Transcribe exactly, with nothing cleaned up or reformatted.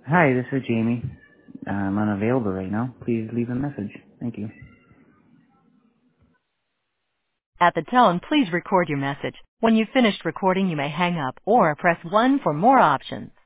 Hi, this is Jamie. I'm unavailable right now. Please leave a message. Thank you. At the tone, please record your message. When you've finished recording, you may hang up or press one for more options.